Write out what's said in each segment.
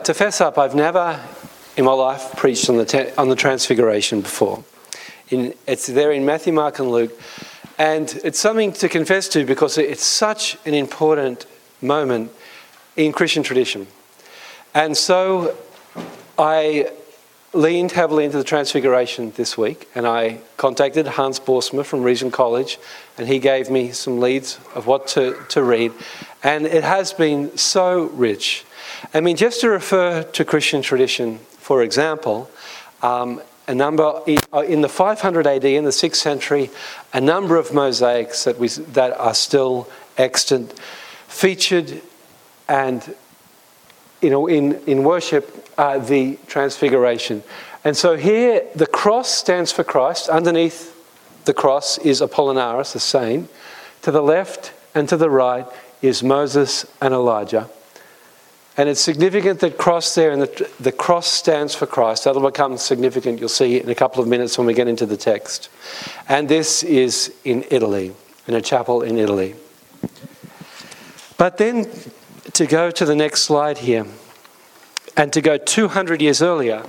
To fess up, I've never in my life preached on the Transfiguration before. It's there in Matthew, Mark and Luke. And it's something to confess to because it's such an important moment in Christian tradition. And so I leaned heavily into the Transfiguration this week, and I contacted Hans Boersma from Regent College, and he gave me some leads of what to read. And it has been so rich. I mean, just to refer to Christian tradition, for example, a number in the 500 AD, in the 6th century, a number of mosaics that are still extant featured and in worship the Transfiguration. And so here the cross stands for Christ. Underneath the cross is Apollinaris, the saint. To the left and to the right is Moses and Elijah. And it's significant that cross there, and the cross stands for Christ. That'll become significant, you'll see in a couple of minutes when we get into the text. And this is in Italy, in a chapel in Italy. But then to go to the next slide here, and to go 200 years earlier,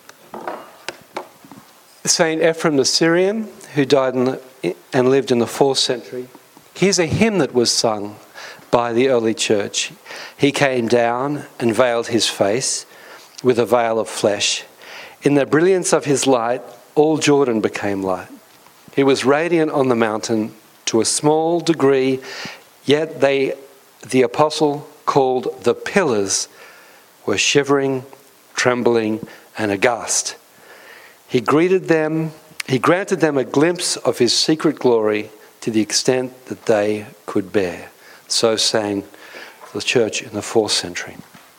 Saint Ephrem the Syrian, who died and lived in the 4th century, here's a hymn that was sung by the early church. He came down and veiled his face with a veil of flesh. In the brilliance of his light, all Jordan became light. He was radiant on the mountain to a small degree, yet the apostle called the pillars were shivering, trembling, and aghast. He granted them a glimpse of his secret glory to the extent that they could bear. So sang the church in the 4th century.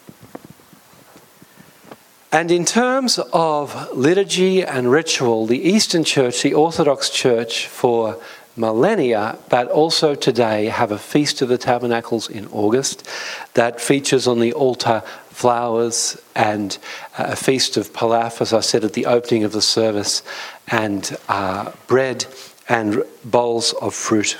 And in terms of liturgy and ritual, the Eastern Church, the Orthodox Church for millennia, but also today, have a Feast of the Tabernacles in August that features on the altar flowers and a Feast of Pilaf, as I said at the opening of the service, and bread and bowls of fruit.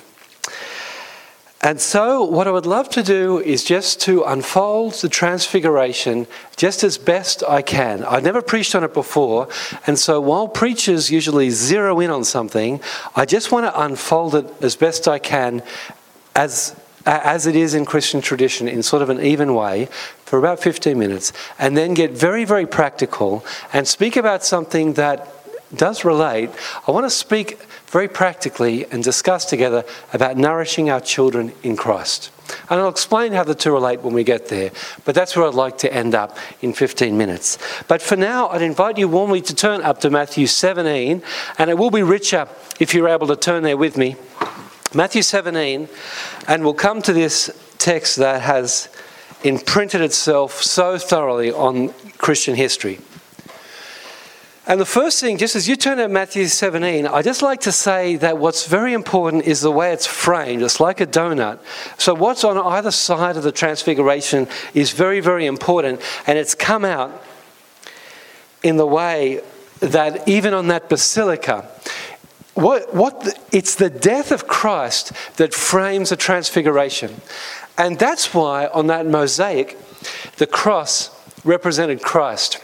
And so what I would love to do is just to unfold the Transfiguration just as best I can. I've never preached on it before, and so while preachers usually zero in on something, I just want to unfold it as best I can as it is in Christian tradition in sort of an even way for about 15 minutes, and then get very, very practical and speak about something that does relate. I want to speak very practically and discuss together about nourishing our children in Christ. And I'll explain how the two relate when we get there, but that's where I'd like to end up in 15 minutes. But for now, I'd invite you warmly to turn up to Matthew 17, and it will be richer if you're able to turn there with me. Matthew 17, and we'll come to this text that has imprinted itself so thoroughly on Christian history. And the first thing, just as you turn to Matthew 17, I just like to say that what's very important is the way it's framed. It's like a donut. So what's on either side of the Transfiguration is very, very important. And it's come out in the way that even on that basilica, it's the death of Christ that frames the Transfiguration. And that's why on that mosaic, the cross represented Christ.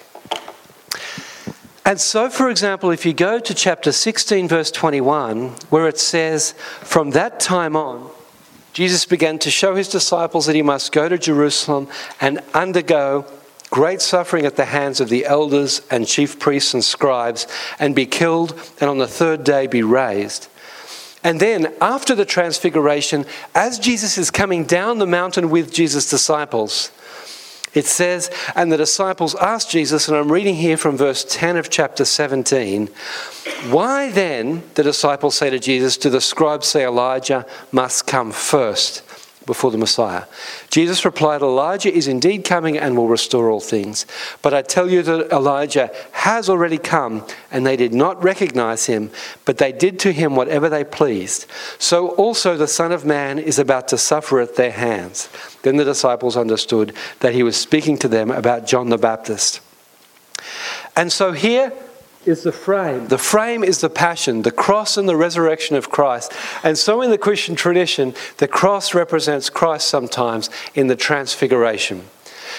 And so, for example, if you go to chapter 16, verse 21, where it says, from that time on, Jesus began to show his disciples that he must go to Jerusalem and undergo great suffering at the hands of the elders and chief priests and scribes, and be killed, and on the third day be raised. And then, after the Transfiguration, as Jesus is coming down the mountain with Jesus' disciples, it says, and the disciples asked Jesus, and I'm reading here from verse 10 of chapter 17, why then, the disciples say to Jesus, do the scribes say Elijah must come first before the Messiah? Jesus replied, Elijah is indeed coming and will restore all things. But I tell you that Elijah has already come, and they did not recognize him, but they did to him whatever they pleased. So also the Son of Man is about to suffer at their hands. Then the disciples understood that he was speaking to them about John the Baptist. And so here is the frame. The frame is the passion, the cross and the resurrection of Christ. And so in the Christian tradition, the cross represents Christ sometimes in the Transfiguration.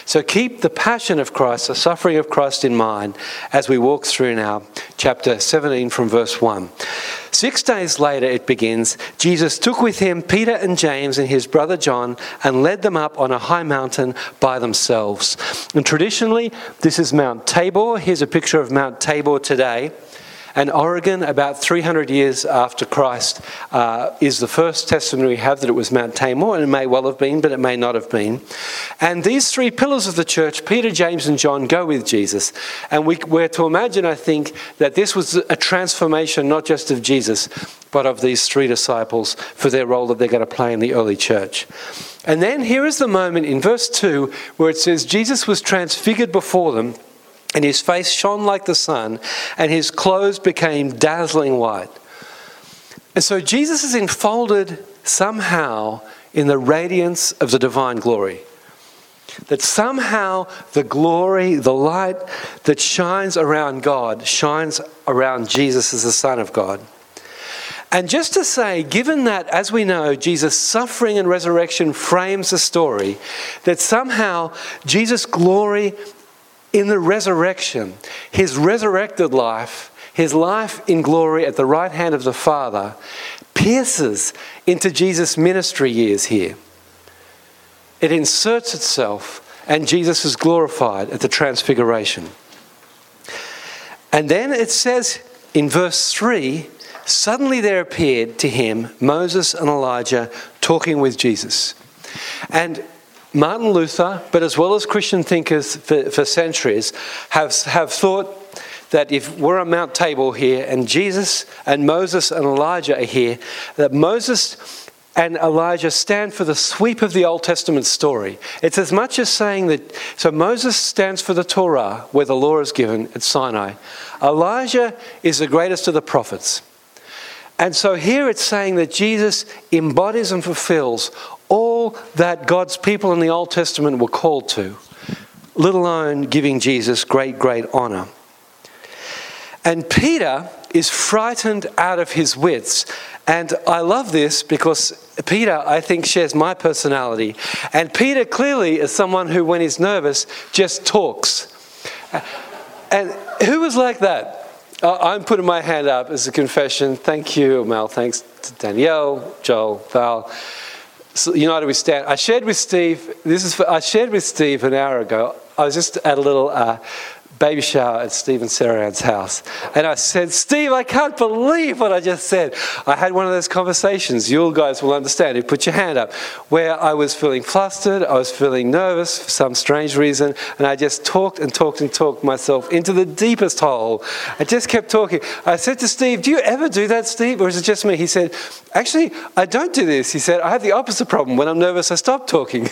So keep the passion of Christ, the suffering of Christ in mind as we walk through now chapter 17 from verse 1. 6 days later, it begins, Jesus took with him Peter and James and his brother John and led them up on a high mountain by themselves. And traditionally, this is Mount Tabor. Here's a picture of Mount Tabor today. And Oregon, about 300 years after Christ, is the first testimony we have that it was Mount Tabor, and it may well have been, but it may not have been. And these three pillars of the church, Peter, James and John, go with Jesus. And we're to imagine, I think, that this was a transformation not just of Jesus, but of these three disciples for their role that they're going to play in the early church. And then here is the moment in verse 2 where it says, Jesus was transfigured before them, and his face shone like the sun, and his clothes became dazzling white. And so Jesus is enfolded somehow in the radiance of the divine glory. That somehow the glory, the light that shines around God, shines around Jesus as the Son of God. And just to say, given that, as we know, Jesus' suffering and resurrection frames the story, that somehow Jesus' glory in the resurrection, his resurrected life, his life in glory at the right hand of the Father, pierces into Jesus' ministry years here. It inserts itself, and Jesus is glorified at the transfiguration. And then it says in verse 3, suddenly there appeared to him Moses and Elijah talking with Jesus. And Martin Luther, but as well as Christian thinkers for centuries, have thought that if we're on Mount Tabor here and Jesus and Moses and Elijah are here, that Moses and Elijah stand for the sweep of the Old Testament story. It's as much as saying that, so Moses stands for the Torah, where the law is given at Sinai. Elijah is the greatest of the prophets. And so here it's saying that Jesus embodies and fulfills all that God's people in the Old Testament were called to, let alone giving Jesus great, great honour. And Peter is frightened out of his wits. And I love this because Peter, I think, shares my personality. And Peter clearly is someone who, when he's nervous, just talks. And who was like that? I'm putting my hand up as a confession. Thank you, Mel. Thanks to Danielle, Joel, Val. So, United We Stand. I shared with Steve an hour ago. I was just at a little baby shower at Steve and Sarah Ann's house. And I said, Steve, I can't believe what I just said. I had one of those conversations, you guys will understand, you put your hand up, where I was feeling flustered, I was feeling nervous for some strange reason, and I just talked myself into the deepest hole. I just kept talking. I said to Steve, do you ever do that, Steve, or is it just me? He said, actually, I don't do this. He said, I have the opposite problem. When I'm nervous, I stop talking.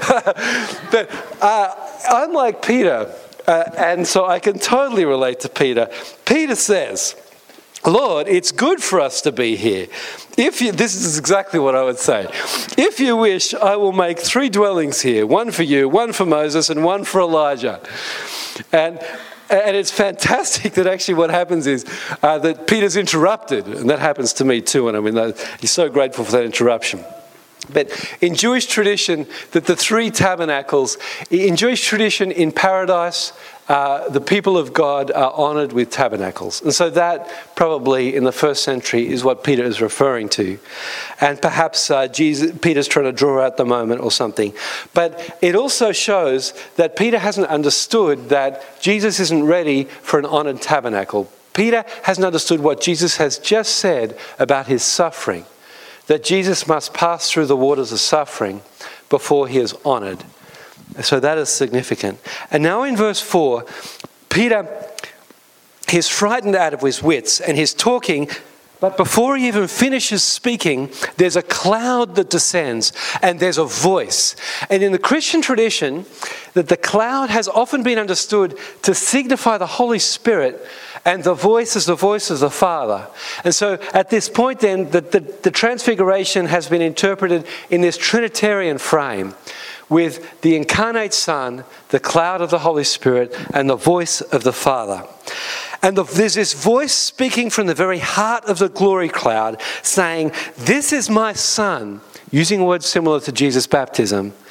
But unlike Peter, and so I can totally relate to Peter. Peter says, Lord, it's good for us to be here. This is exactly what I would say. If you wish, I will make 3 dwellings here, one for you, one for Moses, and one for Elijah. And it's fantastic that actually what happens is that Peter's interrupted. And that happens to me too. And I mean, he's so grateful for that interruption. But in Jewish tradition, that the 3 tabernacles, in Jewish tradition in paradise, the people of God are honoured with tabernacles. And so that probably in the first century is what Peter is referring to. And perhaps Peter's trying to draw out the moment or something. But it also shows that Peter hasn't understood that Jesus isn't ready for an honoured tabernacle. Peter hasn't understood what Jesus has just said about his suffering. That Jesus must pass through the waters of suffering before he is honoured. So that is significant. And now in verse 4, Peter, he's frightened out of his wits and he's talking, but before he even finishes speaking, there's a cloud that descends and there's a voice. And in the Christian tradition, that the cloud has often been understood to signify the Holy Spirit, and the voice is the voice of the Father. And so at this point then, the transfiguration has been interpreted in this Trinitarian frame with the incarnate Son, the cloud of the Holy Spirit, and the voice of the Father. And there's this voice speaking from the very heart of the glory cloud saying, this is my Son, using words similar to Jesus' baptism,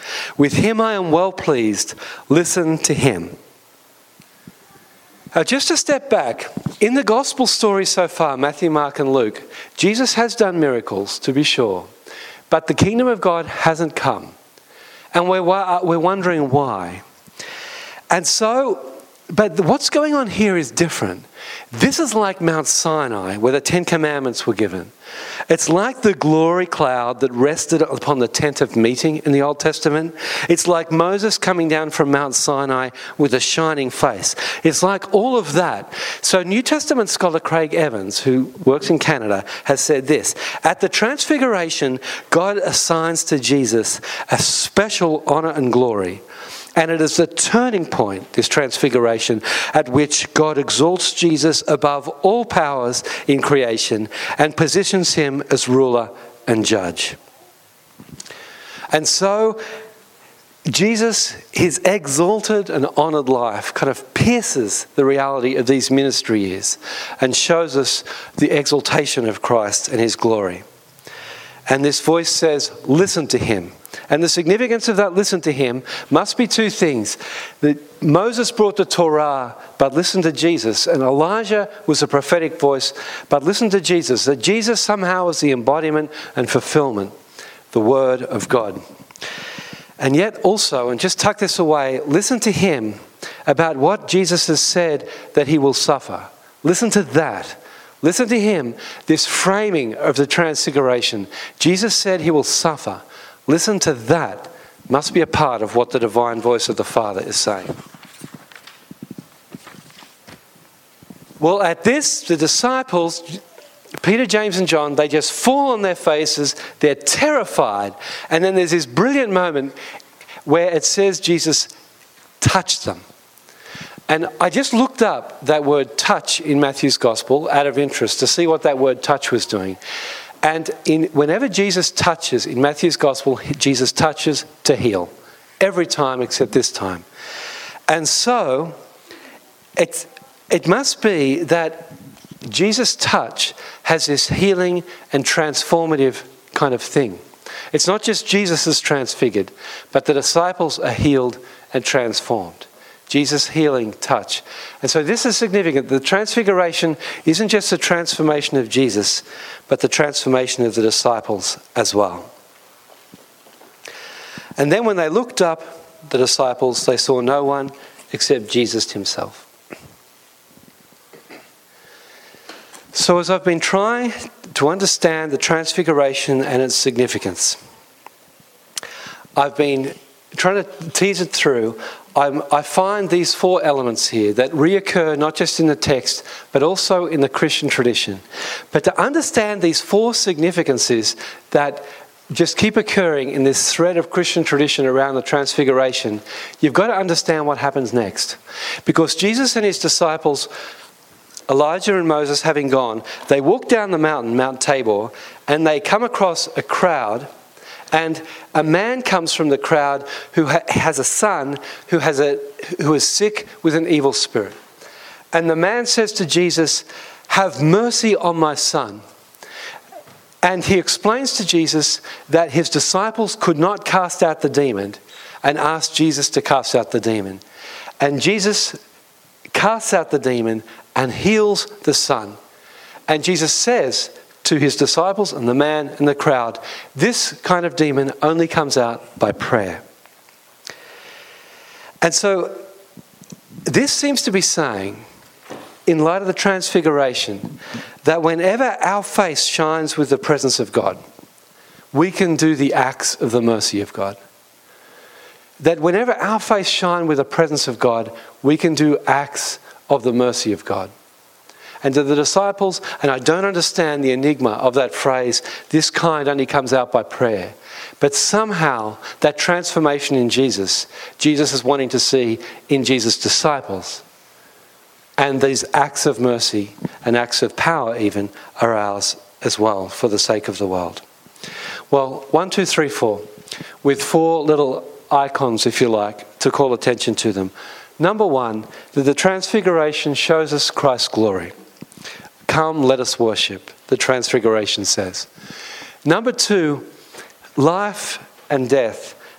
With him I am well pleased. Listen to him. Now, just to step back, in the gospel stories so far, Matthew, Mark and Luke, Jesus has done miracles, to be sure, but the kingdom of God hasn't come. And we're wondering why. And so, but what's going on here is different. This is like Mount Sinai, where the Ten Commandments were given. It's like the glory cloud that rested upon the tent of meeting in the Old Testament. It's like Moses coming down from Mount Sinai with a shining face. It's like all of that. So New Testament scholar Craig Evans, who works in Canada, has said this: at the Transfiguration, God assigns to Jesus a special honour and glory. And it is the turning point, this transfiguration, at which God exalts Jesus above all powers in creation and positions him as ruler and judge. And so Jesus, his exalted and honoured life, kind of pierces the reality of these ministry years and shows us the exaltation of Christ and his glory. And this voice says, listen to him. And the significance of that listen to him must be two things. That Moses brought the Torah, but listen to Jesus. And Elijah was a prophetic voice, but listen to Jesus. That Jesus somehow was the embodiment and fulfillment, the word of God. And yet also, and just tuck this away, listen to him about what Jesus has said that he will suffer. Listen to that. Listen to him, this framing of the Transfiguration. Jesus said he will suffer. Listen to that. Must be a part of what the divine voice of the Father is saying. Well, at this, the disciples, Peter, James and John, they just fall on their faces. They're terrified. And then there's this brilliant moment where it says Jesus touched them. And I just looked up that word touch in Matthew's Gospel out of interest to see what that word touch was doing. And whenever Jesus touches, in Matthew's Gospel, Jesus touches to heal. Every time except this time. And so, it must be that Jesus' touch has this healing and transformative kind of thing. It's not just Jesus is transfigured, but the disciples are healed and transformed. Jesus' healing touch. And so this is significant. The transfiguration isn't just the transformation of Jesus, but the transformation of the disciples as well. And then when they looked up, the disciples, they saw no one except Jesus himself. So as I've been trying to understand the transfiguration and its significance, I've been trying to tease it through. I find these four elements here that reoccur not just in the text, but also in the Christian tradition. But to understand these four significances that just keep occurring in this thread of Christian tradition around the Transfiguration, you've got to understand what happens next. Because Jesus and his disciples, Elijah and Moses having gone, they walk down the mountain, Mount Tabor, and they come across a crowd. And a man comes from the crowd who has a son who is sick with an evil spirit. And the man says to Jesus, "Have mercy on my son." And he explains to Jesus that his disciples could not cast out the demon and asked Jesus to cast out the demon. And Jesus casts out the demon and heals the son. And Jesus says to his disciples and the man and the crowd, this kind of demon only comes out by prayer. And so this seems to be saying, in light of the Transfiguration, that whenever our face shines with the presence of God, we can do the acts of the mercy of God. That whenever our face shines with the presence of God, we can do acts of the mercy of God. And to the disciples, and I don't understand the enigma of that phrase, this kind only comes out by prayer. But somehow that transformation in Jesus is wanting to see in Jesus' disciples. And these acts of mercy and acts of power even are ours as well for the sake of the world. Well, 1, 2, 3, 4, with 4 little icons, if you like, to call attention to them. Number 1, that the Transfiguration shows us Christ's glory. Come, let us worship, the Transfiguration says. Number 2, life and death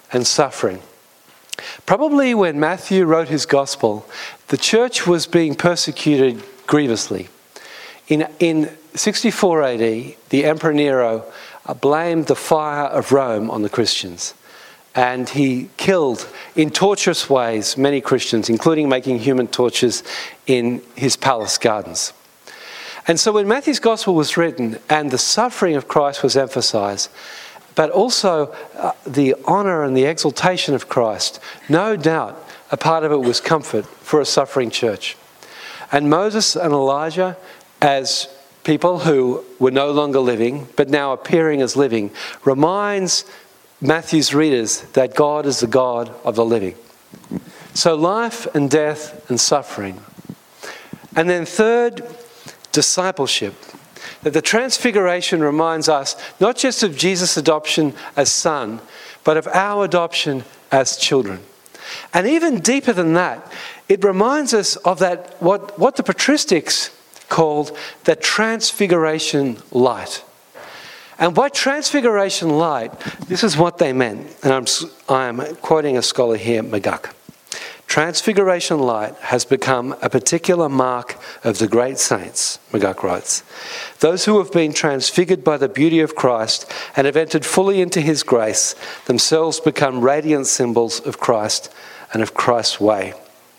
and suffering. Probably when Matthew wrote his gospel, the church was being persecuted grievously. In 64 AD, the Emperor Nero blamed the fire of Rome on the Christians. And he killed, in torturous ways, many Christians, including making human torches in his palace gardens. And so when Matthew's gospel was written and the suffering of Christ was emphasized, but also the honour and the exaltation of Christ, no doubt a part of it was comfort for a suffering church. And Moses and Elijah, as people who were no longer living, but now appearing as living, reminds Matthew's readers that God is the God of the living. So life and death and suffering. And then third, discipleship. That the Transfiguration reminds us not just of Jesus' adoption as son, but of our adoption as children. And even deeper than that, it reminds us of that what the patristics called the Transfiguration light. And by Transfiguration light, this is what they meant. And I'm quoting a scholar here, McGuck. Transfiguration light has become a particular mark of the great saints, McGuck writes. Those who have been transfigured by the beauty of Christ and have entered fully into his grace themselves become radiant symbols of Christ and of Christ's way.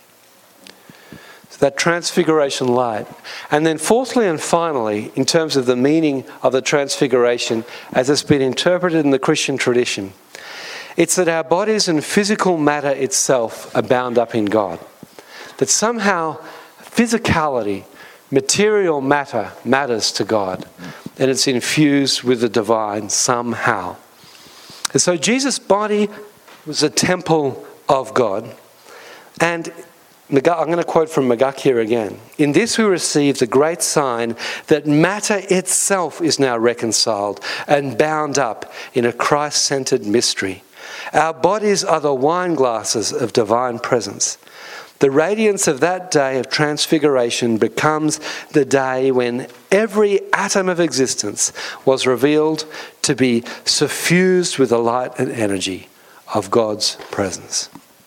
So that Transfiguration light. And then fourthly and finally, in terms of the meaning of the Transfiguration as it's been interpreted in the Christian tradition, it's that our bodies and physical matter itself are bound up in God. That somehow physicality, material matter, matters to God. And it's infused with the divine somehow. And so Jesus' body was a temple of God. And I'm going to quote from McGuck here again. In this we receive the great sign that matter itself is now reconciled and bound up in a Christ-centered mystery. Our bodies are the wine glasses of divine presence. The radiance of that day of transfiguration becomes the day when every atom of existence was revealed to be suffused with the light and energy of God's presence.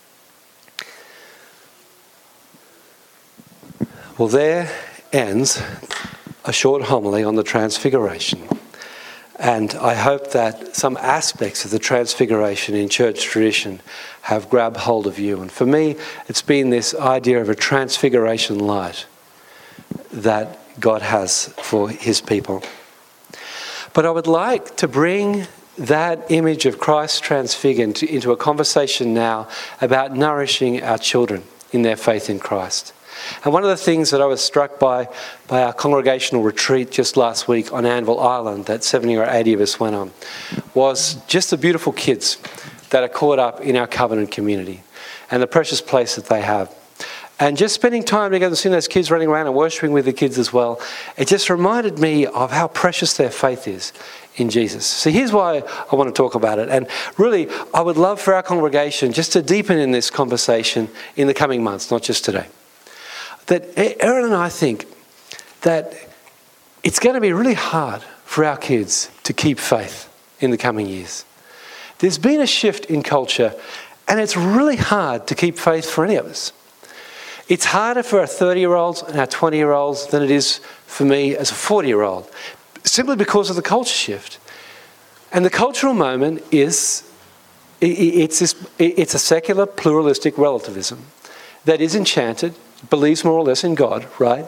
Well, there ends a short homily on the Transfiguration. And I hope that some aspects of the Transfiguration in church tradition have grabbed hold of you. And for me, it's been this idea of a Transfiguration light that God has for his people. But I would like to bring that image of Christ transfigured into a conversation now about nourishing our children in their faith in Christ. And one of the things that I was struck by our congregational retreat just last week on Anvil Island that 70 or 80 of us went on was just the beautiful kids that are caught up in our covenant community and the precious place that they have. And just spending time together, seeing those kids running around and worshipping with the kids as well, it just reminded me of how precious their faith is in Jesus. So here's why I want to talk about it. And really, I would love for our congregation just to deepen in this conversation in the coming months, not just today. That Erin and I think that it's going to be really hard for our kids to keep faith in the coming years. There's been a shift in culture, and it's really hard to keep faith for any of us. It's harder for our 30-year-olds and our 20-year-olds than it is for me as a 40-year-old, simply because of the culture shift. And the cultural moment is, it's a secular pluralistic relativism that is enchanted, believes more or less in God, right?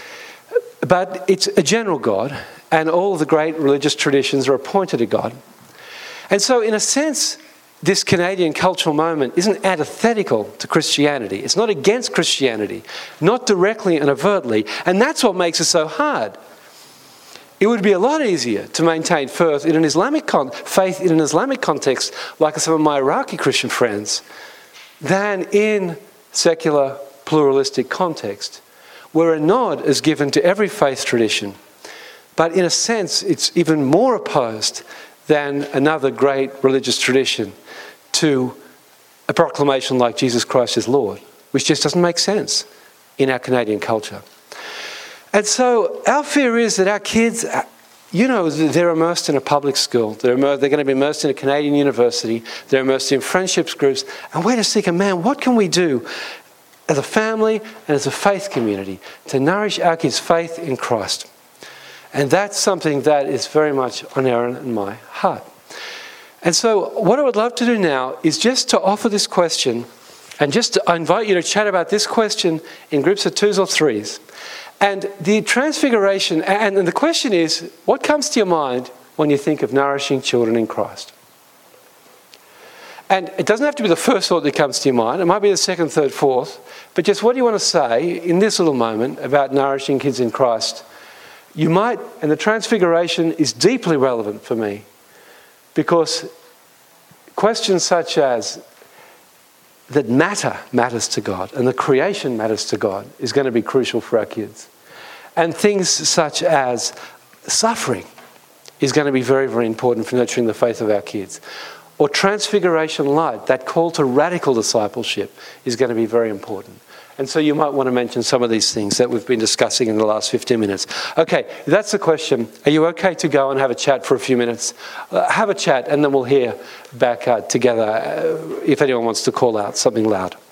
But it's a general God, and all of the great religious traditions are appointed to God. And so, in a sense, this Canadian cultural moment isn't antithetical to Christianity. It's not against Christianity, not directly and overtly, and that's what makes it so hard. It would be a lot easier to maintain faith in an Islamic context, like some of my Iraqi Christian friends, than in secular pluralistic context, where a nod is given to every faith tradition. But in a sense, it's even more opposed than another great religious tradition to a proclamation like Jesus Christ is Lord, which just doesn't make sense in our Canadian culture. And so our fear is that our kids you know, they're immersed in a public school. They're going to be immersed in a Canadian university. They're immersed in friendships groups. And we're just thinking, man, what can we do as a family and as a faith community to nourish our kids' faith in Christ? And that's something that is very much on Aaron and my heart. And so what I would love to do now is just to offer this question, and I invite you to chat about this question in groups of 2s or 3s. And the transfiguration, and the question is, what comes to your mind when you think of nourishing children in Christ? And it doesn't have to be the first thought that comes to your mind. It might be the second, third, fourth. But just what do you want to say in this little moment about nourishing kids in Christ? You might, and the transfiguration is deeply relevant for me, because questions such as that matters to God, and the creation matters to God, is going to be crucial for our kids. And things such as suffering is going to be very, very important for nurturing the faith of our kids. Or transfiguration light, that call to radical discipleship, is going to be very important. And so you might want to mention some of these things that we've been discussing in the last 15 minutes. Okay, that's the question. Are you okay to go and have a chat for a few minutes? Have a chat, and then we'll hear back together if anyone wants to call out something loud.